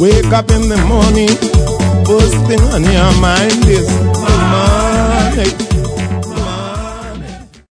Wake up in the morning, first thing on your mind is good morning.